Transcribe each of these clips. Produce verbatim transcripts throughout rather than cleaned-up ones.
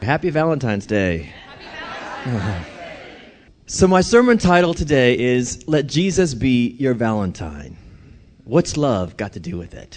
Happy Valentine's Day. Happy Valentine's Day. So my sermon title today is, Let Jesus Be Your Valentine. What's love got to do with it?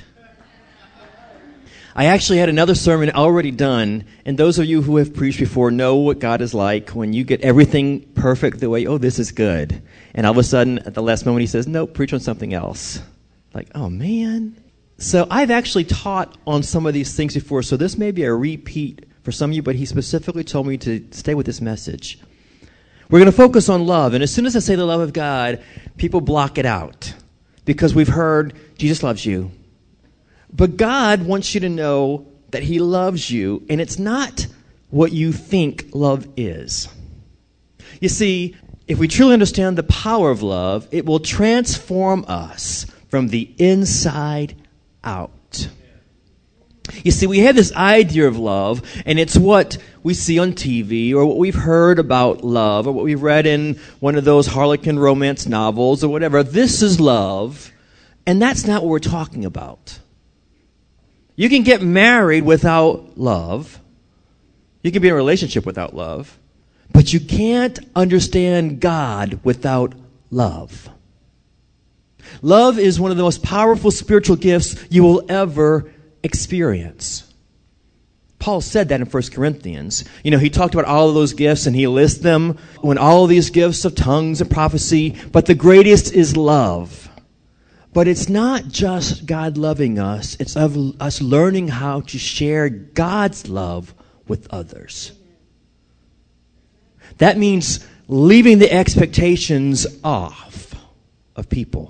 I actually had another sermon already done, and those of you who have preached before know what God is like when you get everything perfect the way, oh, this is good. And all of a sudden, at the last moment, he says, nope, preach on something else. Like, oh, man. So I've actually taught on some of these things before, so this may be a repeat for some of you, but he specifically told me to stay with this message. We're going to focus on love, and as soon as I say the love of God, people block it out because we've heard Jesus loves you. But God wants you to know that he loves you, and it's not what you think love is. You see, if we truly understand the power of love, it will transform us from the inside out. You see, we have this idea of love, and it's what we see on T V or what we've heard about love or what we've read in one of those Harlequin romance novels or whatever. This is love, and that's not what we're talking about. You can get married without love. You can be in a relationship without love, but you can't understand God without love. Love is one of the most powerful spiritual gifts you will ever experience. Paul said that in First Corinthians. You know, he talked about all of those gifts and he lists them when all of these gifts of tongues and prophecy, but the greatest is love. But it's not just God loving us, it's of us learning how to share God's love with others. That means leaving the expectations off of people.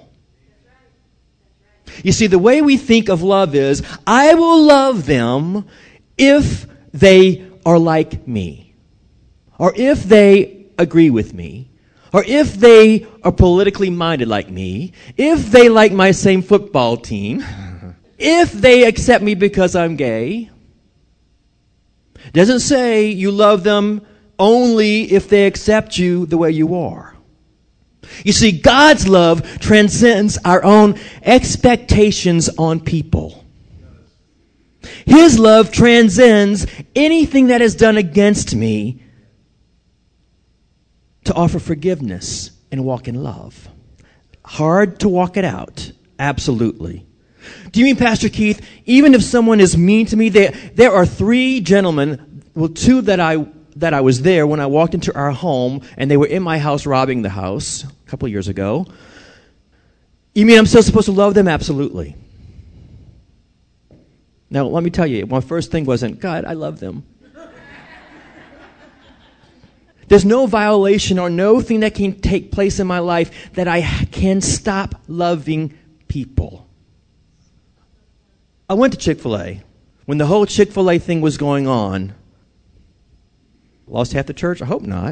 You see, the way we think of love is, I will love them if they are like me, or if they agree with me, or if they are politically minded like me, if they like my same football team, if they accept me because I'm gay. It doesn't say you love them only if they accept you the way you are. You see, God's love transcends our own expectations on people. His love transcends anything that is done against me to offer forgiveness and walk in love. Hard to walk it out. Absolutely. Do you mean, Pastor Keith, even if someone is mean to me, there, there are three gentlemen, well, two that I that I was there when I walked into our home, and they were in my house robbing the house a couple of years ago. You mean I'm still supposed to love them? Absolutely. Now, let me tell you, my first thing wasn't, God, I love them. There's no violation or no thing that can take place in my life that I can stop loving people. I went to Chick-fil-A. When the whole Chick-fil-A thing was going on, lost half the church? I hope not.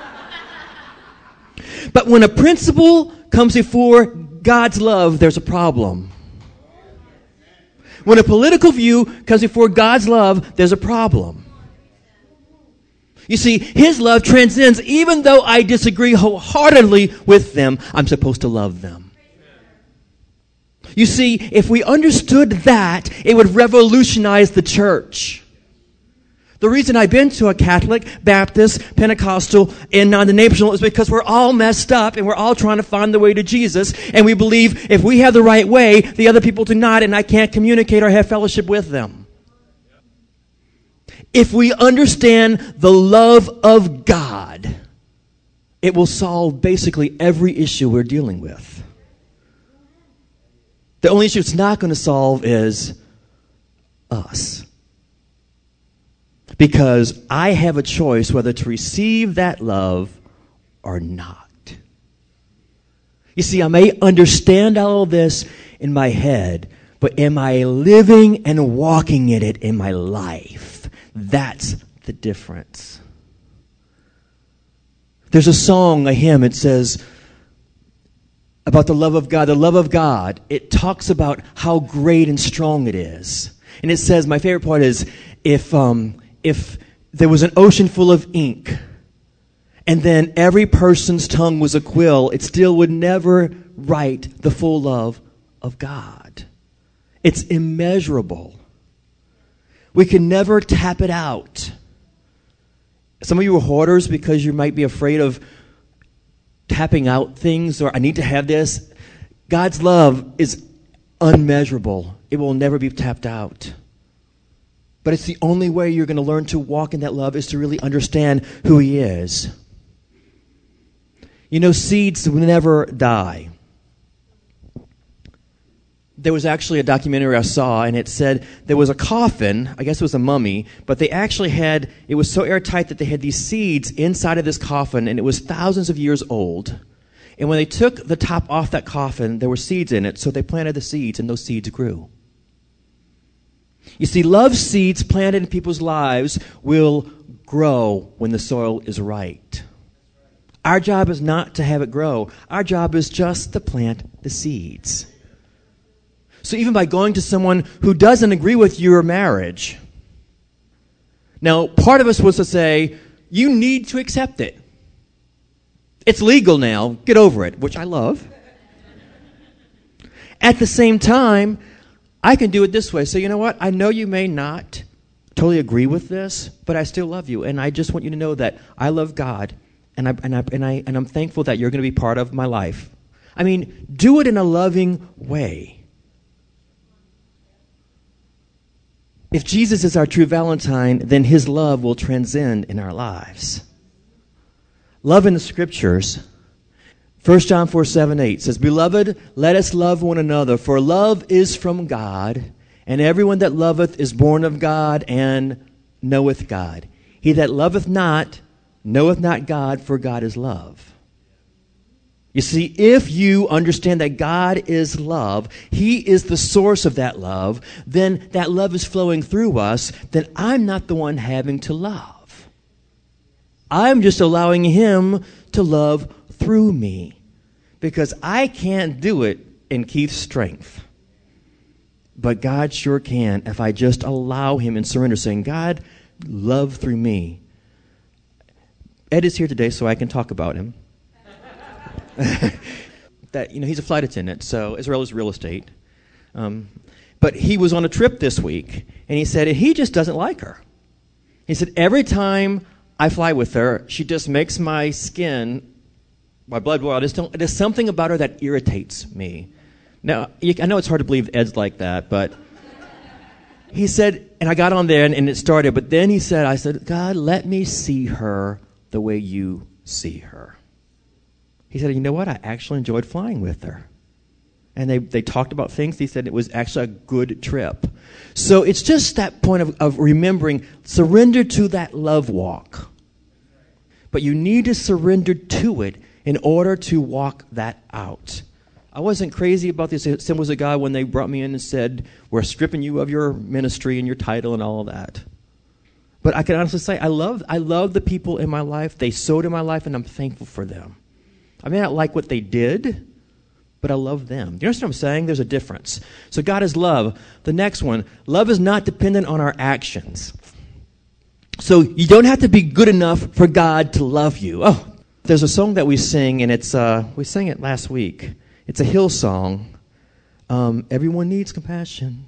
But when a principle comes before God's love, there's a problem. When a political view comes before God's love, there's a problem. You see, his love transcends, even though I disagree wholeheartedly with them, I'm supposed to love them. You see, if we understood that, it would revolutionize the church. The reason I've been to a Catholic, Baptist, Pentecostal, and non-denominational is because we're all messed up and we're all trying to find the way to Jesus. And we believe if we have the right way, the other people do not, and I can't communicate or have fellowship with them. If we understand the love of God, it will solve basically every issue we're dealing with. The only issue it's not going to solve is us. Because I have a choice whether to receive that love or not. You see, I may understand all of this in my head, but am I living and walking in it in my life? That's the difference. There's a song, a hymn, it says about the love of God. The love of God, it talks about how great and strong it is. And it says, my favorite part is, if um, if there was an ocean full of ink, and then every person's tongue was a quill, it still would never write the full love of God. It's immeasurable. We can never tap it out. Some of you are hoarders because you might be afraid of tapping out things, or I need to have this. God's love is unmeasurable. It will never be tapped out. But it's the only way you're going to learn to walk in that love is to really understand who He is. You know, seeds will never die. There was actually a documentary I saw, and it said there was a coffin, I guess it was a mummy, but they actually had, it was so airtight that they had these seeds inside of this coffin, and it was thousands of years old. And when they took the top off that coffin, there were seeds in it, so they planted the seeds, and those seeds grew. You see, love seeds planted in people's lives will grow when the soil is right. Our job is not to have it grow. Our job is just to plant the seeds. So even by going to someone who doesn't agree with your marriage, now part of us was to say, you need to accept it. It's legal now. Get over it, which I love. At the same time, I can do it this way. So you know what? I know you may not totally agree with this, but I still love you. And I just want you to know that I love God, and, I, and, I, and, I, and I'm thankful that you're going to be part of my life. I mean, do it in a loving way. If Jesus is our true Valentine, then His love will transcend in our lives. Love in the Scriptures, First John four, seven, eight says, Beloved, let us love one another, for love is from God, and everyone that loveth is born of God and knoweth God. He that loveth not knoweth not God, for God is love. You see, if you understand that God is love, He is the source of that love, then that love is flowing through us, then I'm not the one having to love. I'm just allowing Him to love through me, because I can't do it in Keith's strength. But God sure can if I just allow Him and surrender, saying, God, love through me. Ed is here today so I can talk about him. That, you know, he's a flight attendant, so Israel is real estate. Um, but he was on a trip this week, and he said he just doesn't like her. He said, every time I fly with her, she just makes my skin, my blood boil. Just don't, there's something about her that irritates me. Now, you, I know it's hard to believe Ed's like that, but he said, and I got on there, and, and it started, but then he said, I said, God, let me see her the way you see her. He said, you know what? I actually enjoyed flying with her. And they, they talked about things. He said it was actually a good trip. So it's just that point of, of remembering, surrender to that love walk. But you need to surrender to it in order to walk that out. I wasn't crazy about the Assemblies of God when they brought me in and said, we're stripping you of your ministry and your title and all of that. But I can honestly say, I love, I love the people in my life. They sowed in my life, and I'm thankful for them. I may not like what they did, but I love them. Do you understand what I'm saying? There's a difference. So God is love. The next one, love is not dependent on our actions. So you don't have to be good enough for God to love you. Oh, there's a song that we sing, and it's uh, we sang it last week. It's a hill song. Um, everyone needs compassion.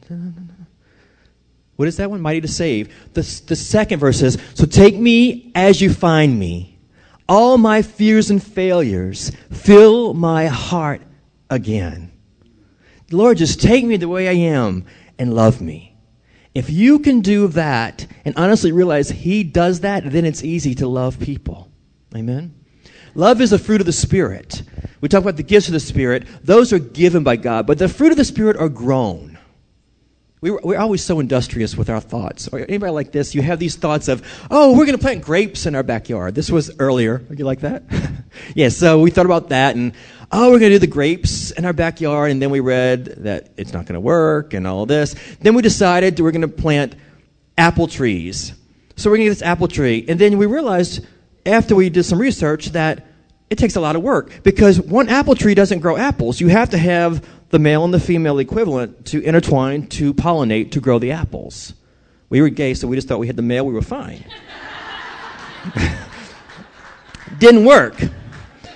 What is that one? Mighty to save. The, the second verse says, so take me as you find me. All my fears and failures, fill my heart again. Lord, just take me the way I am and love me. If you can do that and honestly realize He does that, then it's easy to love people. Amen? Love is a fruit of the Spirit. We talk about the gifts of the Spirit. Those are given by God, but the fruit of the Spirit are grown. We're, we're always so industrious with our thoughts. Or anybody like this, you have these thoughts of, oh, we're going to plant grapes in our backyard. This was earlier. Are you like that? Yeah, so we thought about that, and, oh, we're going to do the grapes in our backyard, and then we read that it's not going to work and all this. Then we decided we're going to plant apple trees. So we're going to get this apple tree. And then we realized, after we did some research, that it takes a lot of work, because one apple tree doesn't grow apples. You have to have the male and the female equivalent to intertwine, to pollinate, to grow the apples. We were gay, so we just thought we had the male, we were fine. Didn't work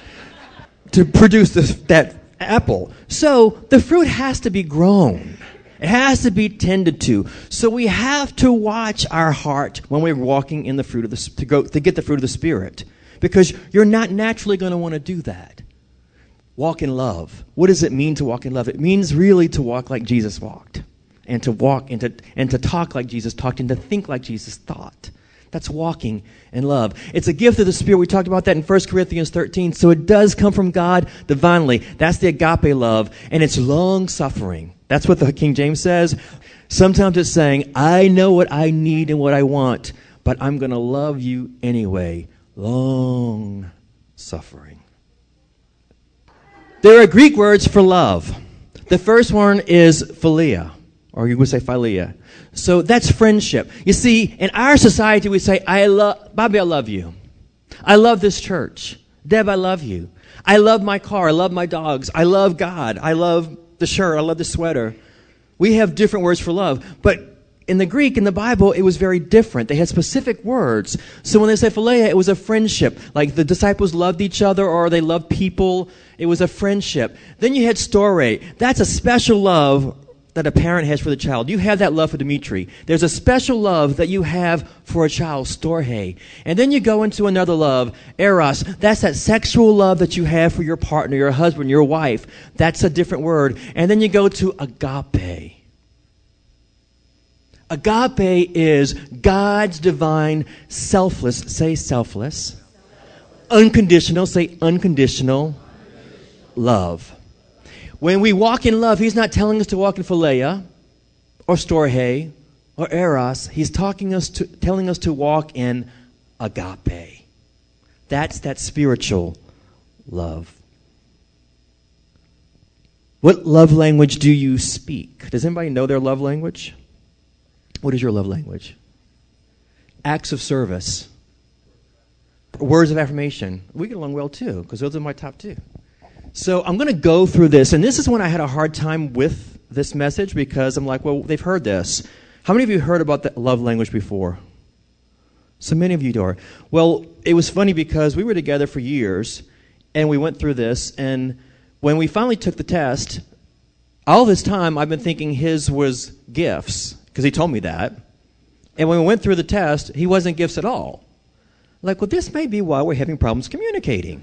to produce this, that apple. So the fruit has to be grown. It has to be tended to. So we have to watch our heart when we're walking in the fruit of the to go to get the fruit of the Spirit, because you're not naturally going to want to do that. Walk in love. What does it mean to walk in love? It means really to walk like Jesus walked, and to walk and to and to talk like Jesus talked, and to think like Jesus thought. That's walking in love. It's a gift of the Spirit. We talked about that in First Corinthians thirteen. So it does come from God divinely. That's the agape love, and it's long-suffering. That's what the King James says. Sometimes it's saying, I know what I need and what I want, but I'm going to love you anyway. Long-suffering. There are Greek words for love. The first one is philia, or you would say philia. So that's friendship. You see, in our society, we say, I love, Bobby, I love you. I love this church. Deb, I love you. I love my car. I love my dogs. I love God. I love the shirt. I love the sweater. We have different words for love. But in the Greek, in the Bible, it was very different. They had specific words. So when they say philia, it was a friendship. Like the disciples loved each other, or they loved people. It was a friendship. Then you had storge. That's a special love that a parent has for the child. You have that love for Dimitri. There's a special love that you have for a child, storge. And then you go into another love, eros. That's that sexual love that you have for your partner, your husband, your wife. That's a different word. And then you go to agape. Agape is God's divine, selfless, say selfless, unconditional, say unconditional love. When we walk in love, he's not telling us to walk in philia or storge or eros. He's talking us to, telling us to walk in agape. That's that spiritual love. What love language do you speak? Does anybody know their love language? What is your love language? Acts of service. Words of affirmation. We get along well too, because those are my top two. So I'm going to go through this, and this is when I had a hard time with this message, because I'm like, well, they've heard this. How many of you heard about the love language before? So many of you do. Well, it was funny because we were together for years, and we went through this, and when we finally took the test, all this time I've been thinking his was gifts, because he told me that. And when we went through the test, he wasn't gifts at all. Like, well, this may be why we're having problems communicating.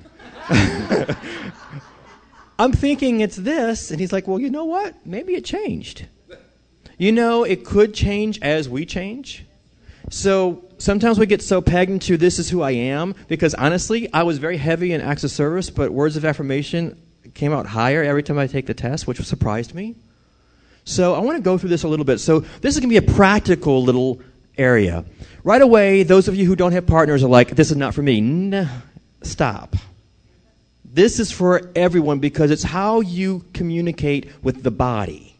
I'm thinking it's this, and he's like, well, you know what? Maybe it changed. You know, it could change as we change. So sometimes we get so pegged into this is who I am, because honestly, I was very heavy in acts of service, but words of affirmation came out higher every time I take the test, which surprised me. So I want to go through this a little bit. So this is going to be a practical little area. Right away, those of you who don't have partners are like, this is not for me. Nah, stop. This is for everyone, because it's how you communicate with the body.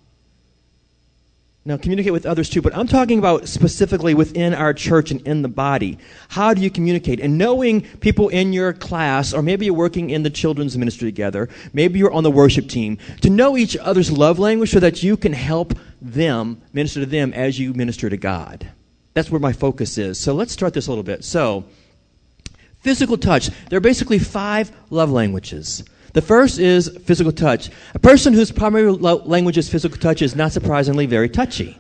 Now, communicate with others too, but I'm talking about specifically within our church and in the body. How do you communicate? And knowing people in your class, or maybe you're working in the children's ministry together, maybe you're on the worship team, to know each other's love language so that you can help them, minister to them as you minister to God. That's where my focus is. So let's start this a little bit. So, physical touch. There are basically five love languages. The first is physical touch. A person whose primary lo- language is physical touch is not surprisingly very touchy.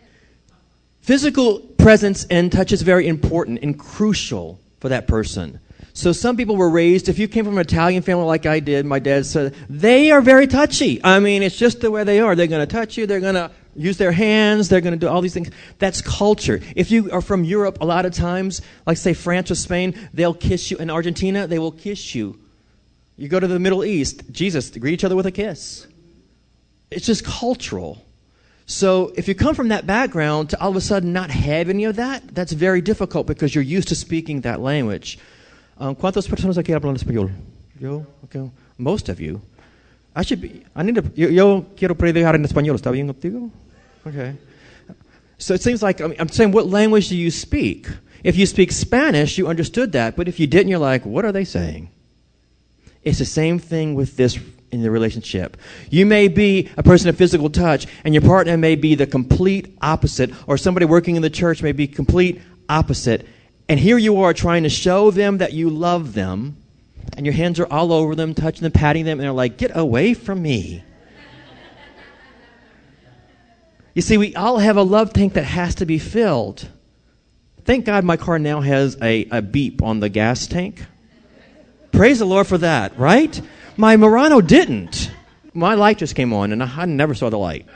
Physical presence and touch is very important and crucial for that person. So some people were raised, if you came from an Italian family like I did, my dad said, they are very touchy. I mean, it's just the way they are. They're going to touch you. They're going to use their hands. They're going to do all these things. That's culture. If you are from Europe, a lot of times, like say France or Spain, they'll kiss you. In Argentina, they will kiss you. You go to the Middle East, Jesus, greet each other with a kiss. It's just cultural. So if you come from that background to all of a sudden not have any of that, that's very difficult because you're used to speaking that language. Um, ¿Cuántas personas aquí hablan español? Yo, okay. Most of you. I should be. I need to. Yo, yo quiero predicar en español. ¿Está bien contigo? Okay. So it seems like I mean, I'm saying, what language do you speak? If you speak Spanish, you understood that. But if you didn't, you're like, what are they saying? It's the same thing with this in the relationship. You may be a person of physical touch, and your partner may be the complete opposite, or somebody working in the church may be complete opposite. And here you are trying to show them that you love them, and your hands are all over them, touching them, patting them, and they're like, get away from me. You see, we all have a love tank that has to be filled. Thank God my car now has a, a beep on the gas tank. Praise the Lord for that, right? My Murano didn't. My light just came on, and I, I never saw the light.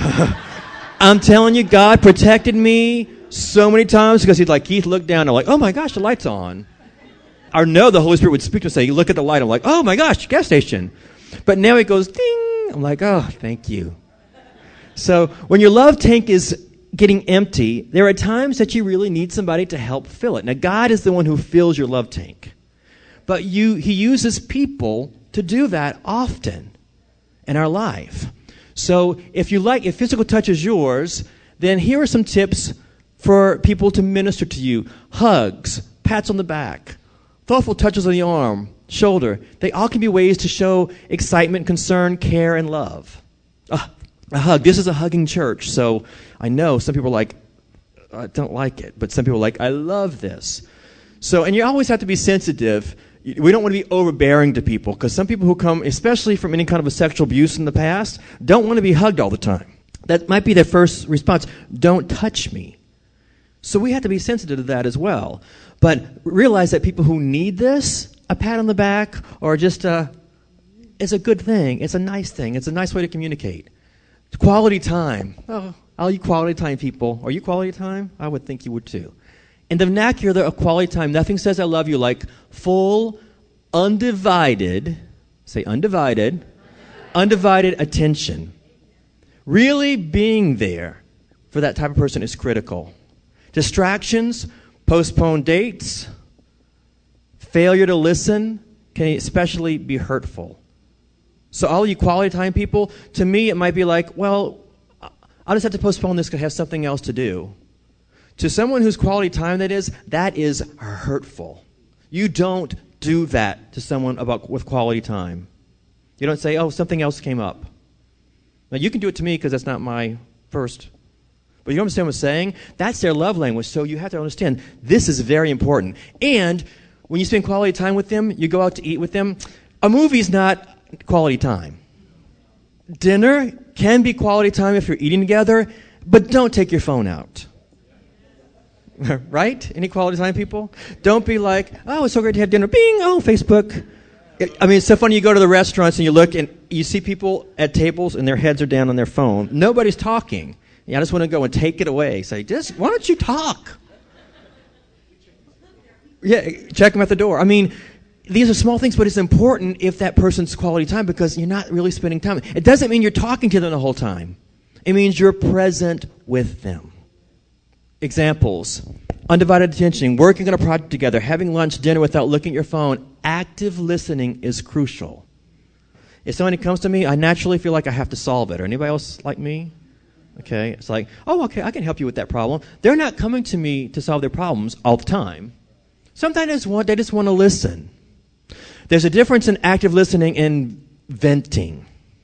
I'm telling you, God protected me so many times because he'd like, Keith, look down. I'm like, oh my gosh, the light's on. Or no, the Holy Spirit would speak to me and say, look at the light. I'm like, oh my gosh, gas station. But now it goes ding. I'm like, oh, thank you. So when your love tank is getting empty, there are times that you really need somebody to help fill it. Now, God is the one who fills your love tank. But you, he uses people to do that often in our life. So if you like, if physical touch is yours, then here are some tips for people to minister to you. Hugs, pats on the back, thoughtful touches on the arm, shoulder. They all can be ways to show excitement, concern, care, and love. Uh, a hug. This is a hugging church, so I know some people are like, I don't like it, but some people are like, I love this. So, and you always have to be sensitive. We don't want to be overbearing to people, because some people who come, especially from any kind of a sexual abuse in the past, don't want to be hugged all the time. That might be their first response. Don't touch me. So we have to be sensitive to that as well. But realize that people who need this, a pat on the back, or just a, it's a good thing. It's a nice thing. It's a nice way to communicate. Quality time. Oh, all you quality time people. Are you quality time? I would think you would too. In the vernacular of quality time, nothing says I love you like full, undivided, say undivided, undivided attention. Really being there for that type of person is critical. Distractions, postponed dates, failure to listen can especially be hurtful. So all you quality time people, to me it might be like, well, I'll just have to postpone this because I have something else to do. To someone whose quality time that is, that is hurtful. You don't do that to someone about with quality time. You don't say, oh, something else came up. Now, you can do it to me because that's not my first. But you understand what I'm saying? That's their love language. So you have to understand, this is very important. And when you spend quality time with them, you go out to eat with them, a movie's not quality time. Dinner can be quality time if you're eating together, but don't take your phone out. Right? Any quality time people? Don't be like, oh, it's so great to have dinner. Bing! Oh, Facebook. I mean, it's so funny. You go to the restaurants and you look and you see people at tables and their heads are down on their phone. Nobody's talking. Yeah, I just want to go and take it away. Say, just why don't you talk? Yeah, check them at the door. I mean, these are small things, but it's important if that person's quality time because you're not really spending time. It doesn't mean you're talking to them the whole time. It means you're present with them. Examples: undivided attention, working on a project together, having lunch, dinner without looking at your phone. Active listening is crucial. If somebody comes to me, I naturally feel like I have to solve it. Or anybody else like me? Okay, it's like, oh, okay, I can help you with that problem. They're not coming to me to solve their problems all the time. Sometimes they just want, they just want to listen. There's a difference in active listening and venting.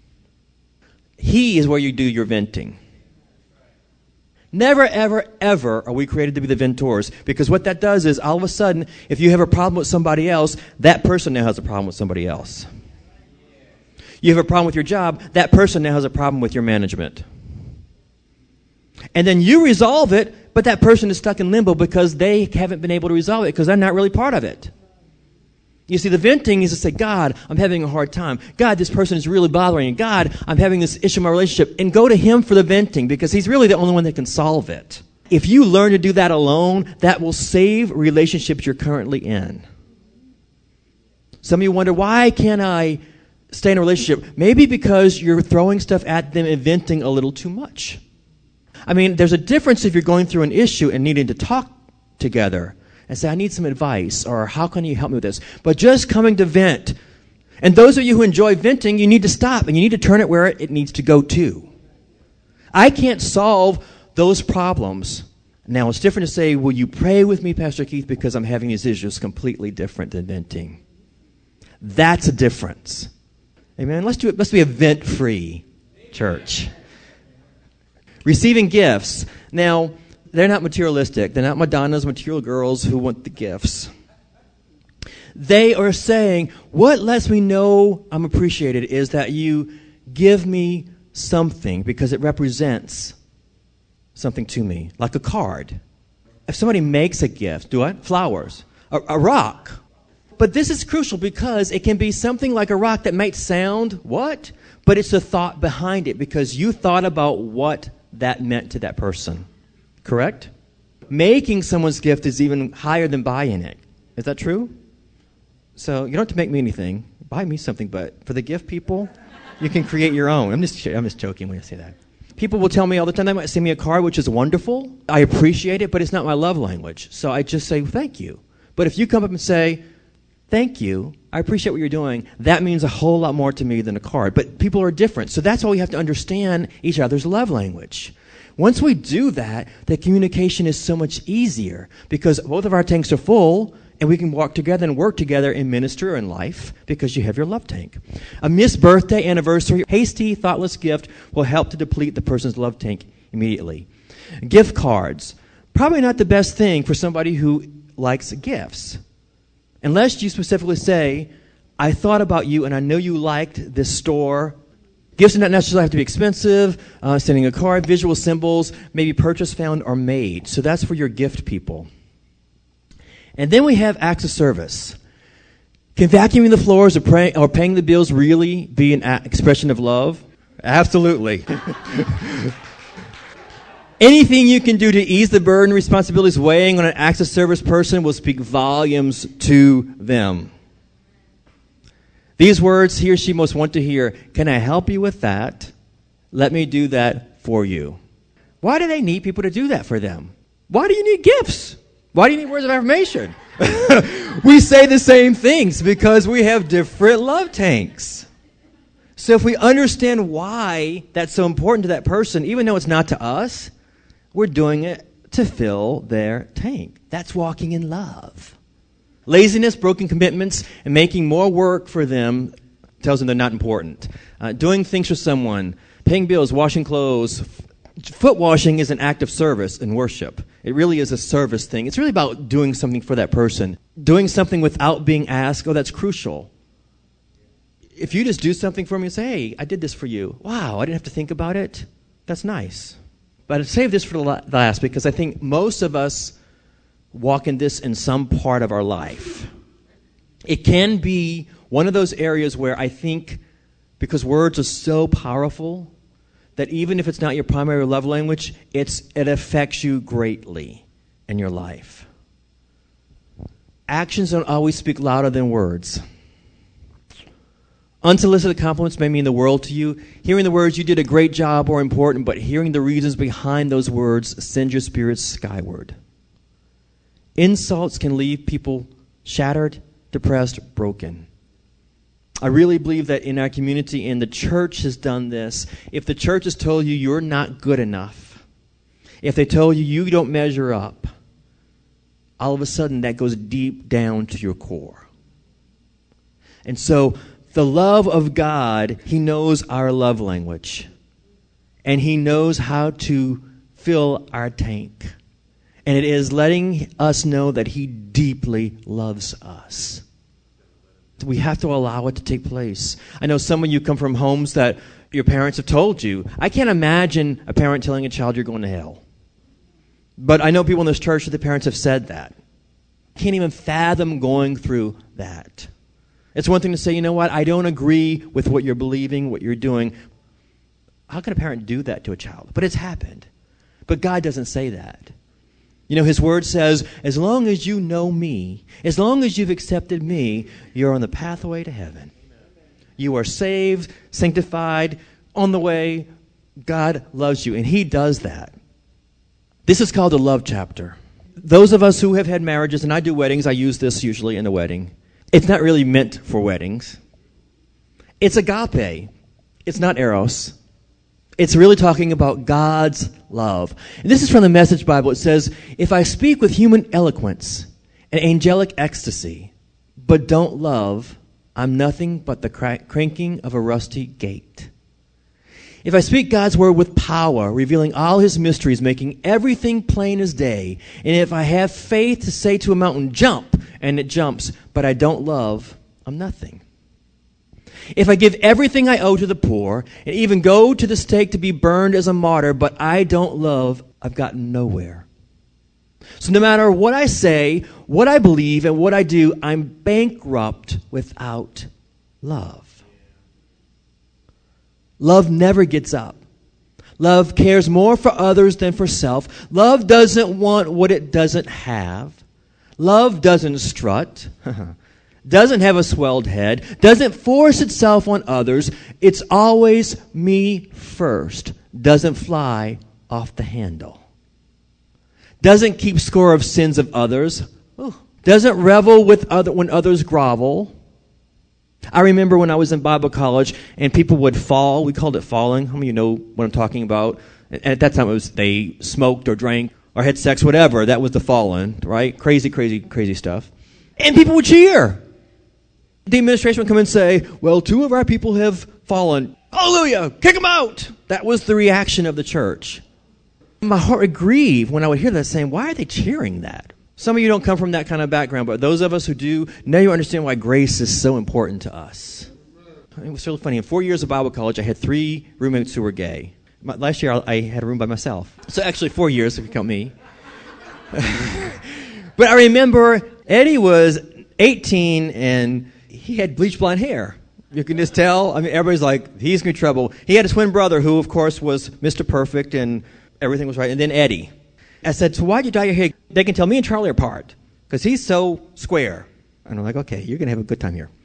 He is where you do your venting. Never, ever, ever are we created to be the ventors, because what that does is all of a sudden, if you have a problem with somebody else, that person now has a problem with somebody else. You have a problem with your job, that person now has a problem with your management. And then you resolve it, but that person is stuck in limbo because they haven't been able to resolve it because they're not really part of it. You see, the venting is to say, God, I'm having a hard time. God, this person is really bothering me. God, I'm having this issue in my relationship. And go to him for the venting because he's really the only one that can solve it. If you learn to do that alone, that will save relationships you're currently in. Some of you wonder, why can't I stay in a relationship? Maybe because you're throwing stuff at them and venting a little too much. I mean, there's a difference if you're going through an issue and needing to talk together and say, I need some advice, or how can you help me with this? But just coming to vent. And those of you who enjoy venting, you need to stop, and you need to turn it where it needs to go to. I can't solve those problems. Now, it's different to say, will you pray with me, Pastor Keith, because I'm having these issues. Completely different than venting. That's a difference. Amen? Let's do it. Let's be a vent-free church. Receiving gifts. Now, they're not materialistic. They're not Madonna's material girls who want the gifts. They are saying, what lets me know I'm appreciated is that you give me something because it represents something to me, like a card. If somebody makes a gift, do what? Flowers. A, a rock. But this is crucial because it can be something like a rock that might sound, what? But it's the thought behind it because you thought about what that meant to that person. Correct? Making someone's gift is even higher than buying it. Is that true? So you don't have to make me anything. Buy me something, but for the gift people, you can create your own. I'm just I'm just joking when I say that. People will tell me all the time, they might send me a card, which is wonderful. I appreciate it, but it's not my love language. So I just say, thank you. But if you come up and say, thank you, I appreciate what you're doing, that means a whole lot more to me than a card. But people are different. So that's why we have to understand each other's love language. Once we do that, the communication is so much easier because both of our tanks are full, and we can walk together and work together in ministry or in life because you have your love tank. A missed birthday, anniversary, hasty, thoughtless gift will help to deplete the person's love tank immediately. Gift cards. Probably not the best thing for somebody who likes gifts. Unless you specifically say, I thought about you and I know you liked this store. Gifts do not necessarily have to be expensive. Uh, sending a card, visual symbols, maybe purchase, found, or made. So that's for your gift people. And then we have acts of service. Can vacuuming the floors or, pray, or paying the bills really be an a- expression of love? Absolutely. Anything you can do to ease the burden, responsibilities weighing on an acts of service person will speak volumes to them. These words he or she most want to hear, can I help you with that? Let me do that for you. Why do they need people to do that for them? Why do you need gifts? Why do you need words of affirmation? We say the same things because we have different love tanks. So if we understand why that's so important to that person, even though it's not to us, we're doing it to fill their tank. That's walking in love. Laziness, broken commitments, and making more work for them tells them they're not important. Uh, doing things for someone, paying bills, washing clothes. Foot washing is an act of service and worship. It really is a service thing. It's really about doing something for that person. Doing something without being asked, oh, that's crucial. If you just do something for me and say, hey, I did this for you. Wow, I didn't have to think about it. That's nice. But I'd save this for the last because I think most of us walk in this in some part of our life. It can be one of those areas where I think because words are so powerful that even if it's not your primary love language, it's, it affects you greatly in your life. Actions don't always speak louder than words. Unsolicited compliments may mean the world to you. Hearing the words, you did a great job, or important, but hearing the reasons behind those words sends your spirits skyward. Insults can leave people shattered, depressed, broken. I really believe that in our community, and the church has done this, if the church has told you you're not good enough, if they told you you don't measure up, all of a sudden that goes deep down to your core. And so the love of God, He knows our love language. And He knows how to fill our tank. And it is letting us know that He deeply loves us. We have to allow it to take place. I know some of you come from homes that your parents have told you. I can't imagine a parent telling a child you're going to hell. But I know people in this church that the parents have said that. Can't even fathom going through that. It's one thing to say, you know what, I don't agree with what you're believing, what you're doing. How can a parent do that to a child? But it's happened. But God doesn't say that. You know, His Word says, as long as you know me, as long as you've accepted me, you're on the pathway to heaven. You are saved, sanctified, on the way. God loves you, and He does that. This is called the love chapter. Those of us who have had marriages, and I do weddings, I use this usually in a wedding. It's not really meant for weddings. It's agape. It's not eros. It's really talking about God's love. And this is from the Message Bible. It says, if I speak with human eloquence and angelic ecstasy, but don't love, I'm nothing but the crack- cranking of a rusty gate. If I speak God's word with power, revealing all His mysteries, making everything plain as day, and if I have faith to say to a mountain, jump, and it jumps, but I don't love, I'm nothing. If I give everything I owe to the poor, and even go to the stake to be burned as a martyr, but I don't love, I've gotten nowhere. So no matter what I say, what I believe, and what I do, I'm bankrupt without love. Love never gets up. Love cares more for others than for self. Love doesn't want what it doesn't have. Love doesn't strut, doesn't have a swelled head, doesn't force itself on others. It's always me first, doesn't fly off the handle. Doesn't keep score of sins of others. Ooh. Doesn't revel with other when others grovel. I remember when I was in Bible college and people would fall. We called it falling. How many of you know what I'm talking about? And at that time it was they smoked or drank or had sex, whatever. That was the fallen, right? Crazy, crazy, crazy stuff. And people would cheer. The administration would come and say, well, two of our people have fallen. Hallelujah! Kick them out! That was the reaction of the church. My heart would grieve when I would hear that, saying, why are they cheering that? Some of you don't come from that kind of background, but those of us who do, now you understand why grace is so important to us. It was really funny. In four years of Bible college, I had three roommates who were gay. My, last year, I had a room by myself. So actually four years, if you count me. But I remember Eddie was eighteen, and he had bleach blonde hair. You can just tell. I mean, everybody's like, he's in trouble. He had a twin brother who, of course, was Mister Perfect, and everything was right. And then Eddie. I said, so why'd you dye your hair? They can tell me and Charlie apart because he's so square. And I'm like, okay, you're going to have a good time here.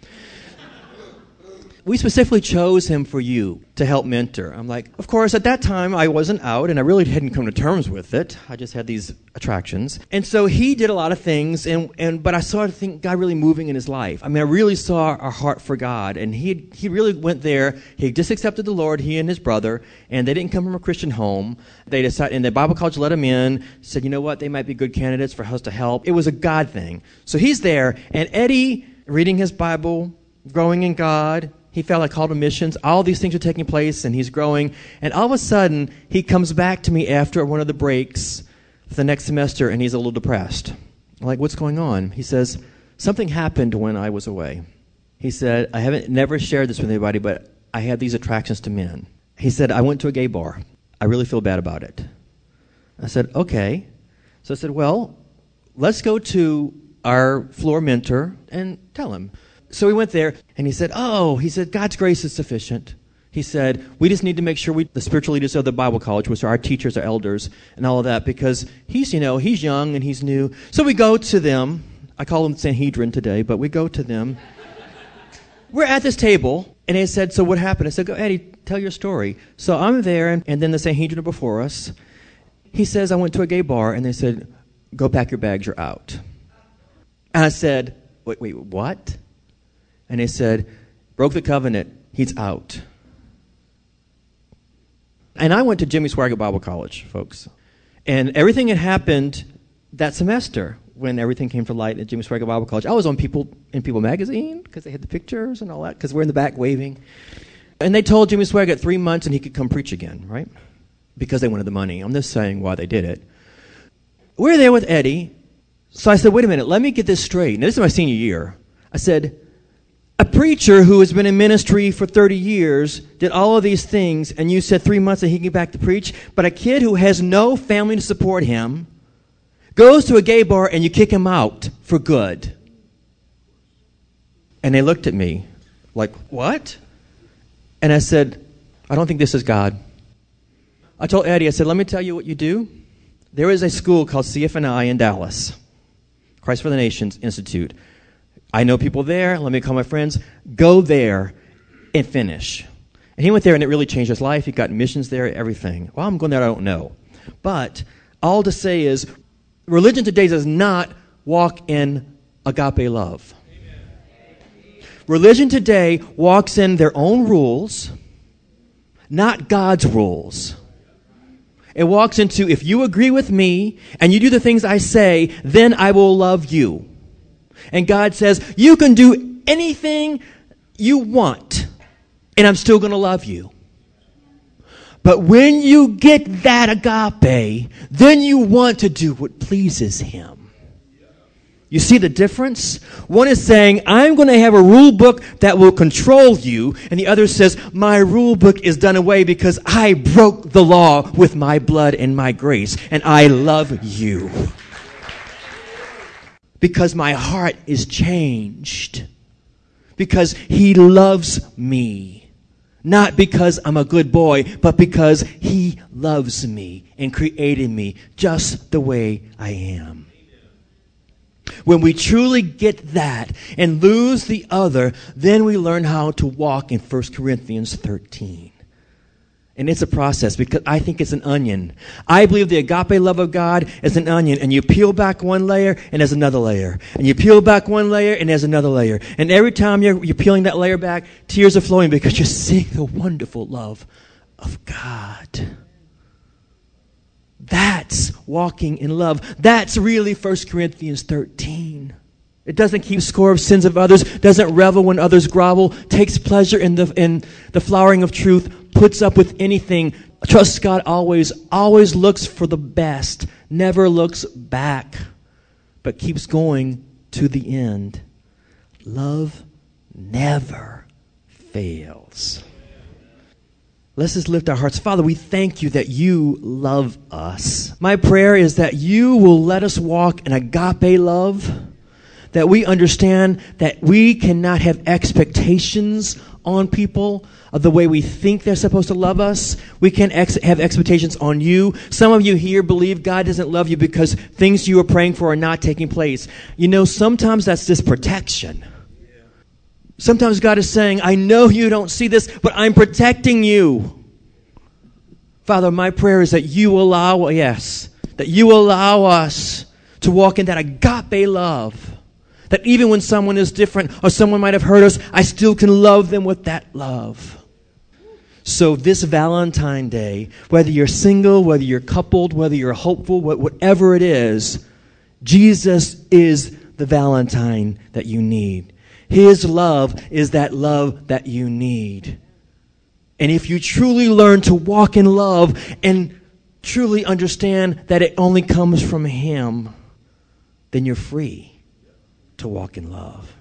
We specifically chose him for you to help mentor. I'm like, of course, at that time, I wasn't out, and I really hadn't come to terms with it. I just had these attractions. And so he did a lot of things, and, and but I saw, I think, God really moving in his life. I mean, I really saw our heart for God, and he he really went there. He had just accepted the Lord, he and his brother, and they didn't come from a Christian home. They decided, and the Bible college let him in, said, you know what, they might be good candidates for us to help. It was a God thing. So he's there, and Eddie, reading his Bible, growing in God, he felt like call to missions. All these things are taking place, and he's growing. And all of a sudden, he comes back to me after one of the breaks for the next semester, and he's a little depressed. I'm like, what's going on? He says, something happened when I was away. He said, I haven't never shared this with anybody, but I had these attractions to men. He said, I went to a gay bar. I really feel bad about it. I said, okay. So I said, well, let's go to our floor mentor and tell him. So we went there, and he said, oh, he said, God's grace is sufficient. He said, we just need to make sure we, the spiritual leaders of the Bible college, which are our teachers, our elders, and all of that, because he's, you know, he's young and he's new. So we go to them. I call them Sanhedrin today, but we go to them. We're at this table, and they said, so what happened? I said, go, Eddie, tell your story. So I'm there, and, and then the Sanhedrin are before us. He says, I went to a gay bar, and they said, go pack your bags, you're out. And I said, wait, wait, what? And they said, broke the covenant, he's out. And I went to Jimmy Swaggart Bible College, folks. And everything had happened that semester when everything came to light at Jimmy Swaggart Bible College. I was on People in People magazine because they had the pictures and all that, because we're in the back waving. And they told Jimmy Swaggart three months and he could come preach again, right? Because they wanted the money. I'm just saying why they did it. We're there with Eddie. So I said, wait a minute, let me get this straight. Now, this is my senior year. I said, a preacher who has been in ministry for thirty years did all of these things, and you said three months that he can get back to preach, but a kid who has no family to support him goes to a gay bar and you kick him out for good. And they looked at me like, what? And I said, I don't think this is God. I told Eddie, I said, let me tell you what you do. There is a school called C F N I in Dallas, Christ for the Nations Institute. I know people there. Let me call my friends. Go there and finish. And he went there, and it really changed his life. He got missions there, everything. Well, I'm going there, I don't know. But all to say is, religion today does not walk in agape love. Amen. Religion today walks in their own rules, not God's rules. It walks into, if you agree with me and you do the things I say, then I will love you. And God says, you can do anything you want, and I'm still going to love you. But when you get that agape, then you want to do what pleases him. You see the difference? One is saying, I'm going to have a rule book that will control you. And the other says, my rule book is done away because I broke the law with my blood and my grace. And I love you. Because my heart is changed. Because he loves me. Not because I'm a good boy, but because he loves me and created me just the way I am. When we truly get that and lose the other, then we learn how to walk in First Corinthians thirteen. And it's a process because I think it's an onion. I believe the agape love of God is an onion, and you peel back one layer and there's another layer. And you peel back one layer and there's another layer. And every time you're, you're peeling that layer back, tears are flowing because you're seeing the wonderful love of God. That's walking in love. That's really First Corinthians thirteen. It doesn't keep score of sins of others, doesn't revel when others grovel, takes pleasure in the in the flowering of truth, puts up with anything, trusts God always, always looks for the best, never looks back, but keeps going to the end. Love never fails. Let's just lift our hearts. Father, we thank you that you love us. My prayer is that you will let us walk in agape love, that we understand that we cannot have expectations on people of the way we think they're supposed to love us. We can't ex- have expectations on you. Some of you here believe God doesn't love you because things you are praying for are not taking place. You know, sometimes that's just protection. Sometimes God is saying, I know you don't see this, but I'm protecting you. Father, my prayer is that you allow, yes, that you allow us to walk in that agape love. That even when someone is different or someone might have hurt us, I still can love them with that love. So this Valentine Day, whether you're single, whether you're coupled, whether you're hopeful, whatever it is, Jesus is the Valentine that you need. His love is that love that you need. And if you truly learn to walk in love and truly understand that it only comes from Him, then you're free to walk in love.